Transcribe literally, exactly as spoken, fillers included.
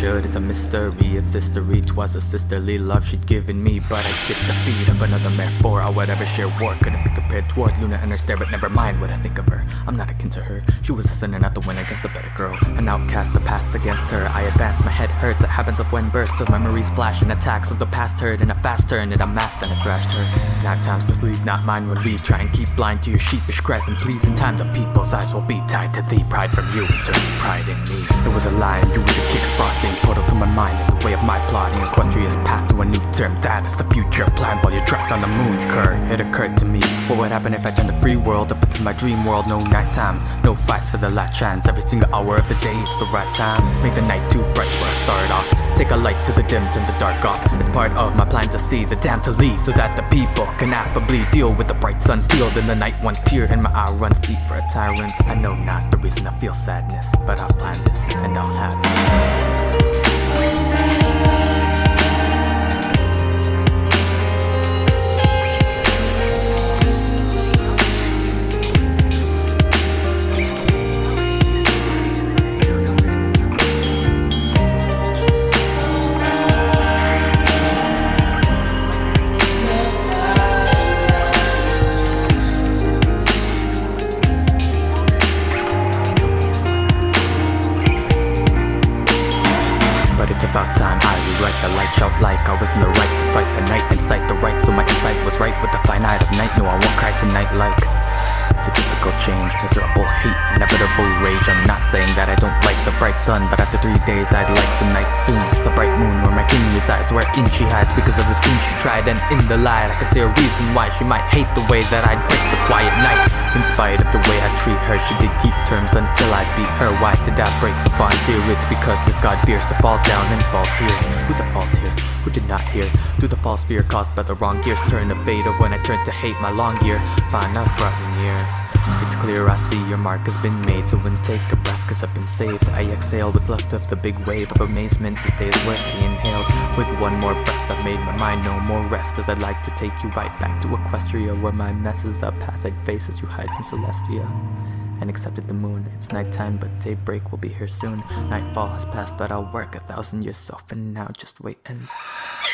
should. It's a mystery, it's history. 'Twas a sisterly love she'd given me, but I kissed the feet of another metaphor. I would ever share war, couldn't be compared toward Luna and her stare, but never mind what I think of her. I'm not akin to her. She was a sinner, not the win against a better girl. An outcast, the past against her. I advanced, my head hurts. It happens of when bursts of memories flash and attacks of the past heard in a fast turn. It amassed and it thrashed her. Not times to sleep, not mine when we try and keep blind to your sheepish cries. And please, in time, the people's eyes will be tied to thee. Pride from you and turn to pride in me. It was a lie, and you were the kicks frosting portal to my mind in the way of my plotting. Equestria's path to a new term. That is the future plan while you're trapped on the moon. Cur, it occurred to me, what would happen if I turned the free world up into my dream world? No nighttime, no fights for the last chance. Every single hour of the day is the right time. Make the night too bright where I start off. Take a light to the dim, turn the dark off. It's part of my plan to see the damn to leave, so that the people can affably deal with the bright sun sealed in the night. One tear in my eye runs deep for a tyrant. I know not the reason I feel sadness, but I've planned this and I'll have it. But it's about time I rewrite the light, shout like I was in the right to fight the night, incite the right, so my insight was right with the finite of night. No, I won't cry tonight like it's a difficult change, miserable hate, inevitable rage. I'm not saying that I don't like the bright sun, but after three days I'd like some night soon. The bright moon where my king resides, wherein she hides because of the sin she tried. And in the light I can see a reason why she might hate the way that I'd break the quiet night. In spite of the way I treat her, she did keep terms until I beat her. Why did I break the bonds here? It's because this god fears to fall down in fall tears. Who's at fault here? Who did not hear? Through the false fear caused by the wrong gears, turn to beta when I turn to hate my long gear. Fine, I've brought you near. It's clear I see your mark has been made, so when take a breath cause I've been saved. I exhale what's left of the big wave of amazement. Today's worth I inhaled. With one more breath I've made my mind no more rest, as I'd like to take you right back to Equestria, where my messes up path I'd face as you hide from Celestia. And accepted the moon. It's nighttime but daybreak will be here soon. Nightfall has passed but I'll work a thousand years so for now just wait and